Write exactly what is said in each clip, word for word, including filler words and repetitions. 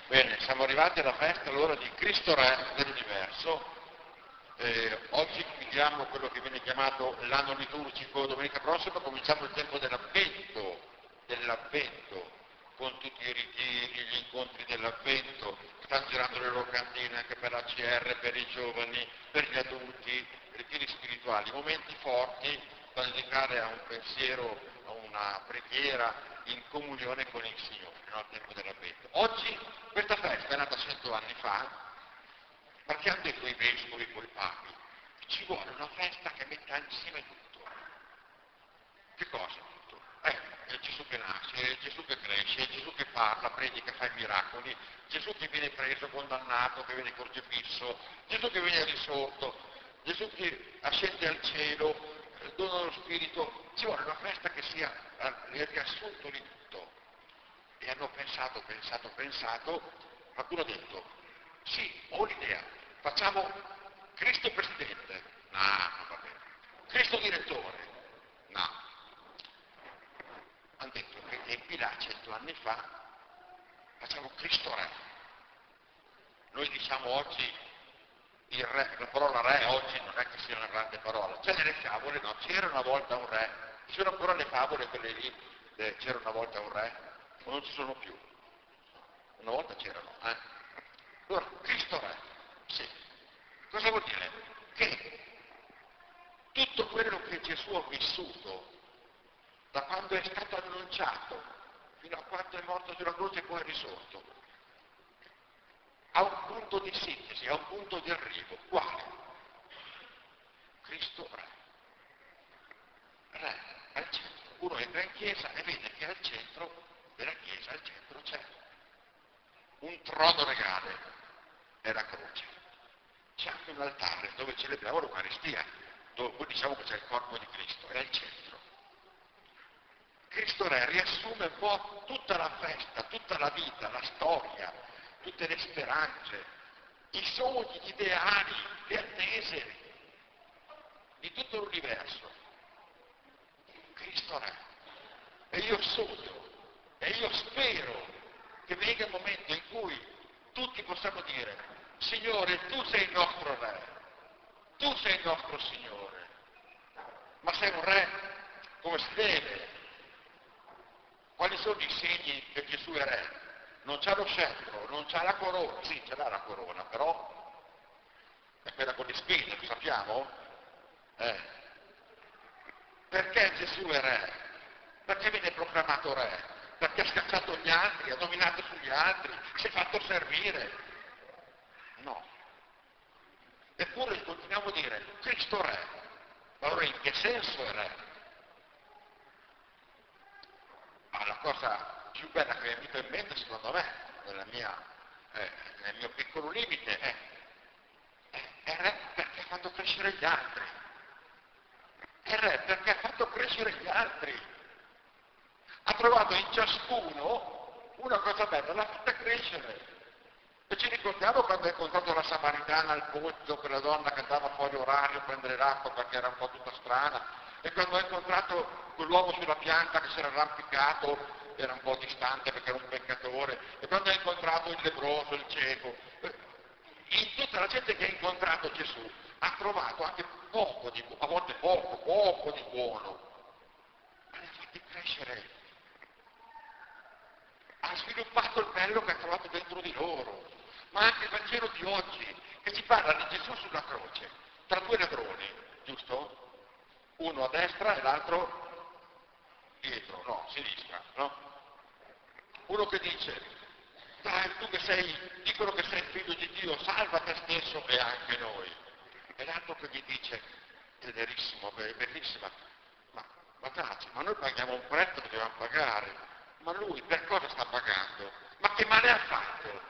Bene, siamo arrivati alla festa allora di Cristo Re dell'universo. Eh, oggi chiudiamo quello che viene chiamato l'anno liturgico, domenica prossima cominciamo il tempo dell'avvento, dell'avvento, con tutti i ritiri, gli incontri dell'avvento, stanno girando le loro cantine anche per l'A C R, per i giovani, per gli adulti, ritiri spirituali, momenti forti da dedicare a un pensiero, a una preghiera in comunione con il Signore, no? Al tempo dell'avvento. Oggi questa festa è nata cento anni fa, perché hanno detto i vescovi e i papi, ci vuole una festa che metta insieme tutto. Che cosa tutto? Eh, è Gesù che nasce, è Gesù che cresce, è Gesù che parla, predica, fa i miracoli, Gesù che viene preso, condannato, che viene crocifisso, Gesù che viene risorto, Gesù che ascende al cielo, eh, dona lo Spirito. Ci vuole una festa che sia il riassunto di tutto. E hanno pensato, pensato, pensato, qualcuno ha detto, sì, ho un'idea, facciamo Cristo Presidente, no, non va bene, Cristo Direttore, no. Hanno detto che tempi là, cento anni fa, facciamo Cristo Re. Noi diciamo oggi, il re, la parola re oggi non è che sia una grande parola, c'è nelle favole, no, c'era una volta un re, ci sono ancora le favole, quelle lì, eh, c'era una volta un re, ma non ci sono più. Una volta c'erano, eh? Allora, Cristo Re, sì. Cosa vuol dire? Che tutto quello che Gesù ha vissuto, da quando è stato annunciato, fino a quando è morto sulla croce e poi è risorto, ha un punto di sintesi, ha un punto di arrivo. Quale? Cristo Re. Re, al centro. Uno entra in chiesa e vede che al centro della chiesa, al centro c'è un trono regale, è la croce. C'è anche un altare dove celebriamo l'Eucaristia, dove diciamo che c'è il corpo di Cristo, è al centro. Cristo Re riassume un po' tutta la festa, tutta la vita, la storia, tutte le speranze, i sogni, gli ideali, le attese di tutto l'universo. Cristo Re. E io sogno, e io spero che venga il momento in cui tutti possiamo dire, Signore, tu sei il nostro Re, tu sei il nostro Signore, ma sei un Re come si deve. Quali sono i segni che Gesù è Re? Non c'ha lo scettro, non c'ha la corona, sì, ce l'ha la corona, però è quella con le spine, lo sappiamo? Eh. Perché Gesù è Re? Perché viene proclamato Re? Perché ha scacciato gli altri, ha dominato sugli altri, si è fatto servire? No. Eppure continuiamo a dire, Cristo Re. Ma allora in che senso è Re? Ma la cosa più bella che mi è venuta in mente, secondo me, nella mia, eh, nel mio piccolo limite, è, è, è Re perché ha fatto crescere gli altri. È Re perché ha fatto crescere gli altri. Ha trovato in ciascuno una cosa bella, l'ha fatta crescere. E ci ricordiamo quando ha incontrato la Samaritana al pozzo, quella donna che andava fuori orario a prendere l'acqua perché era un po' tutta strana, e quando ha incontrato quell'uomo sulla pianta che si era arrampicato, era un po' distante perché era un peccatore, e quando ha incontrato il lebbroso, il cieco, in tutta la gente che ha incontrato Gesù ha trovato anche poco di buono, a volte poco, poco di buono, ma li ha fatti crescere. Ha sviluppato il bello che ha trovato dentro di loro. Ma anche il Vangelo di oggi, che ci parla di Gesù sulla croce, tra due ladroni, giusto? Uno a destra e l'altro dietro, no, a sinistra, no? Uno che dice, dai, tu che sei, dicono che sei il figlio di Dio, salva te stesso e anche noi. E l'altro che gli dice, tenerissimo, bellissima, ma, ma taci, ma noi paghiamo un prezzo che dobbiamo pagare, ma lui per cosa sta pagando? Ma che male ha fatto?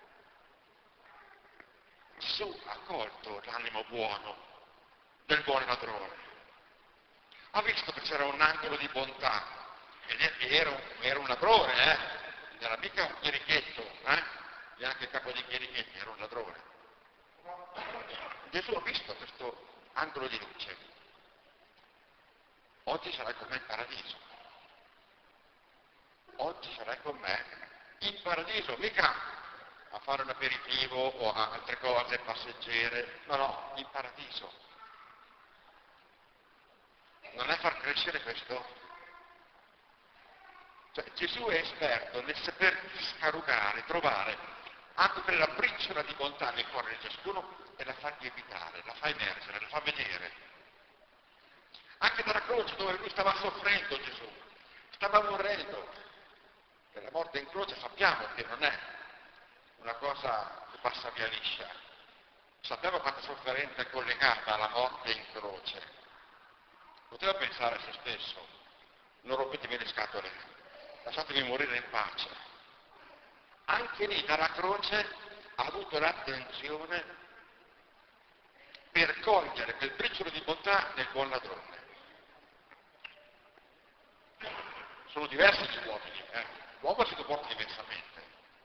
Gesù ha colto l'animo buono del buon ladrone. Ha visto che c'era un angelo di bontà, ed era un, era un ladrone, eh? Non era mica un chierichetto, eh? Neanche il capo dei chierichetti, era un ladrone. Gesù ha visto questo angelo di luce. Oggi sarai con me in paradiso. Oggi sarai con me in paradiso, mica a fare un aperitivo o a altre cose, passeggere, no, no, in paradiso. Non è far crescere questo? Cioè, Gesù è esperto nel saper scarugare, trovare anche quella briciola di bontà nel cuore di ciascuno e la fa lievitare, la fa emergere, la fa vedere. Anche dalla croce dove lui stava soffrendo Gesù, stava morendo. E la morte in croce sappiamo che non è una cosa che passa via liscia. Sappiamo quanta sofferenza è collegata alla morte in croce. Poteva pensare a se stesso, non rompetemi le scatole, lasciatemi morire in pace. Anche lì dalla croce ha avuto l'attenzione per cogliere quel briciolo di bontà nel buon ladrone. Sono diversi gli uomini, eh? L'uomo si comporta diversamente.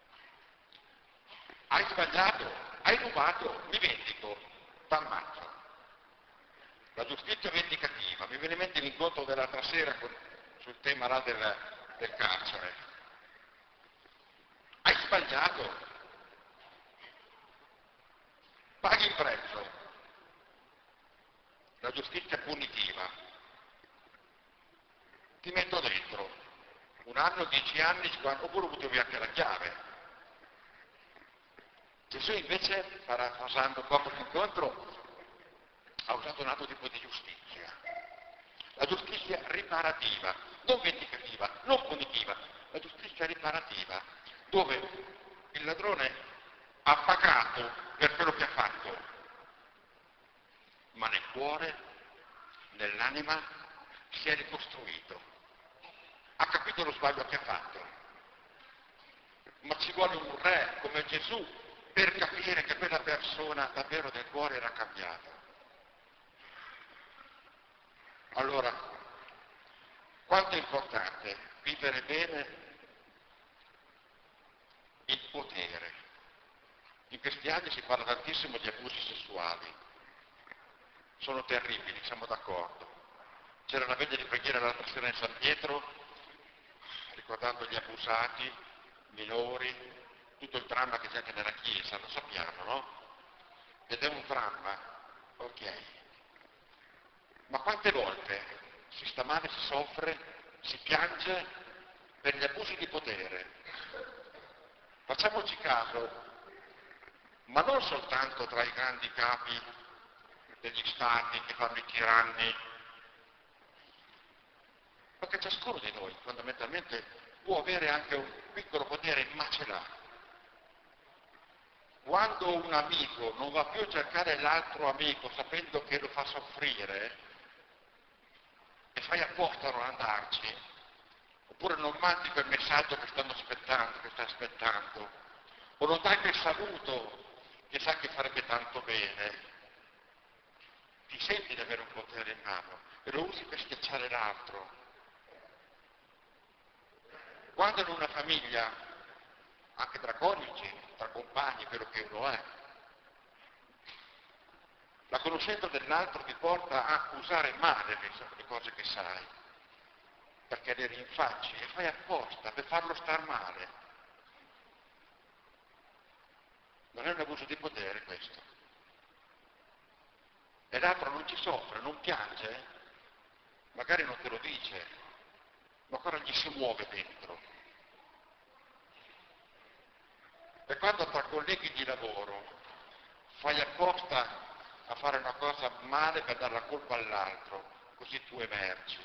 Hai sbagliato, hai rubato, mi vendico, t'ammazzo. La giustizia vendicativa, mi viene in mente l'incontro dell'altra sera con, sul tema là del, del carcere. Hai sbagliato, paghi il prezzo. La giustizia punitiva. Ti metto dentro. Un anno, dieci anni, oppure butto via anche la chiave. Gesù invece, parafrasando poco l'incontro, ha usato un altro tipo di giustizia. La giustizia riparativa, non vendicativa, non punitiva, la giustizia riparativa, dove il ladrone ha pagato per quello che ha fatto, ma nel cuore, nell'anima, si è ricostruito. Ha capito lo sbaglio che ha fatto. Ma ci vuole un re come Gesù per capire che quella persona davvero nel cuore era cambiata. Allora, quanto è importante vivere bene il potere. In questi anni si parla tantissimo di abusi sessuali. Sono terribili, siamo d'accordo. C'era una veglia di preghiera l'altra sera in San Pietro, ricordando gli abusati, minori, tutto il dramma che c'è anche nella Chiesa, lo sappiamo, no? Ed è un dramma, ok. Ma quante volte si sta male, si soffre, si piange per gli abusi di potere? Facciamoci caso, ma non soltanto tra i grandi capi degli stati che fanno i tiranni, perché ciascuno di noi fondamentalmente può avere anche un piccolo potere, ma ce l'ha. Quando un amico non va più a cercare l'altro amico sapendo che lo fa soffrire, e fai apposta a non andarci, oppure non mandi quel messaggio che stanno aspettando, che sta aspettando, o non dai quel saluto che sa che farebbe tanto bene, ti senti di avere un potere in mano e lo usi per schiacciare l'altro. Quando in una famiglia, anche tra coniugi, tra compagni, quello che uno è, la conoscenza dell'altro ti porta a usare male le cose che sai, perché le rinfacci e fai apposta per farlo star male. Non è un abuso di potere questo. E l'altro non ci soffre, non piange, magari non te lo dice, ma ancora gli si muove dentro. E quando tra colleghi di lavoro fai apposta a fare una cosa male per dare la colpa all'altro, così tu emergi.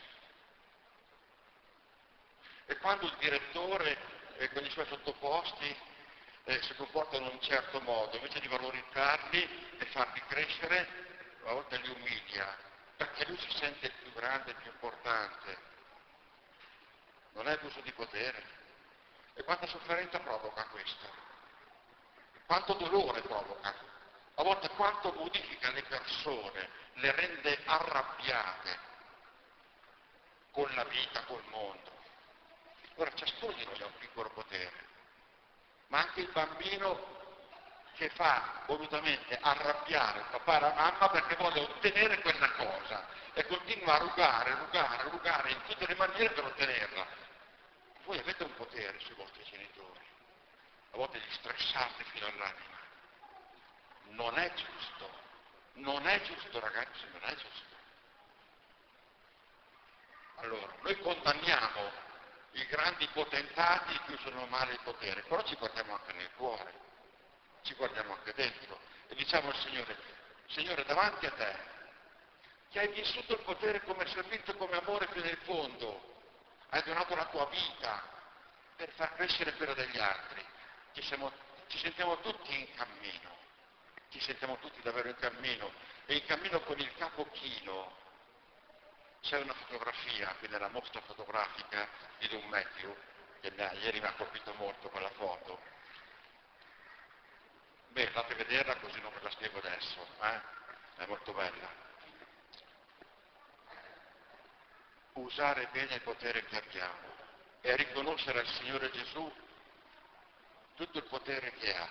E quando il direttore eh, con i suoi sottoposti eh, si comportano in un certo modo, invece di valorizzarli e farli crescere, a volte li umilia, perché lui si sente il più grande, il più importante. Non è abuso di potere. E quanta sofferenza provoca questo? Quanto dolore provoca? A volte quanto modifica le persone, le rende arrabbiate con la vita, col mondo. Ora ciascuno di noi ha un piccolo potere, ma anche il bambino che fa volutamente arrabbiare il papà e la mamma perché vuole ottenere quella cosa e continua a rugare, rugare, rugare in tutte le maniere per ottenerla. Voi avete un potere sui vostri genitori, a volte di stressarti fino all'anima. Non è giusto, non è giusto ragazzi, non è giusto. Allora, noi condanniamo i grandi potentati in cui sono male il potere, però ci guardiamo anche nel cuore, ci guardiamo anche dentro e diciamo al Signore, Signore davanti a te, che hai vissuto il potere come servizio, come amore fino in fondo, hai donato la tua vita per far crescere quella degli altri, ci, siamo, ci sentiamo tutti in cammino, ci sentiamo tutti davvero in cammino, e in cammino con il capo chino. C'è una fotografia qui nella mostra fotografica di Don Matthew, che mi ha, ieri mi ha colpito molto quella foto. Beh, andate a vederla così non ve la spiego adesso, eh? È molto bella. Usare bene il potere che abbiamo e riconoscere al Signore Gesù tutto il potere che ha.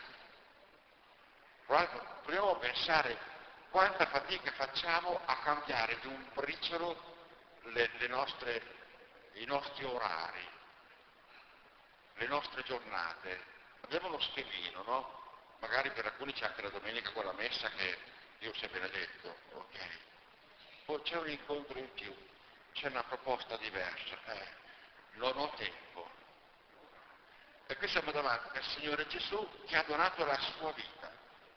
Proviamo a pensare quanta fatica facciamo a cambiare di un briciolo le, le nostre, i nostri orari, le nostre giornate. Abbiamo uno schemino, no? Magari per alcuni c'è anche la domenica con la messa che Dio sia benedetto, ok? Poi c'è un incontro in più, c'è una proposta diversa, eh, non ho tempo. E qui siamo davanti al Signore Gesù che ha donato la sua vita.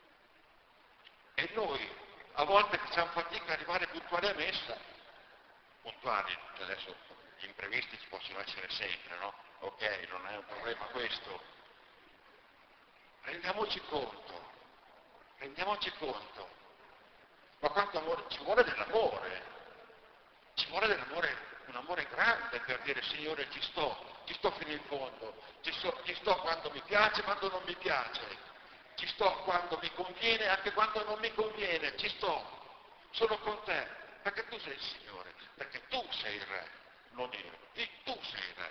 E noi a volte facciamo fatica a arrivare puntuali a messa, puntuali, adesso gli imprevisti ci possono essere sempre, no? Ok, non è un problema questo. Rendiamoci conto, rendiamoci conto, ma quanto amore, ci vuole dell'amore, ci vuole dell'amore, un amore grande per dire Signore ci sto, ci sto fino in fondo, ci sto, ci sto quando mi piace, quando non mi piace. Ci sto quando mi conviene, anche quando non mi conviene, ci sto, sono con te, perché tu sei il Signore, perché tu sei il Re, non io, e tu sei il Re.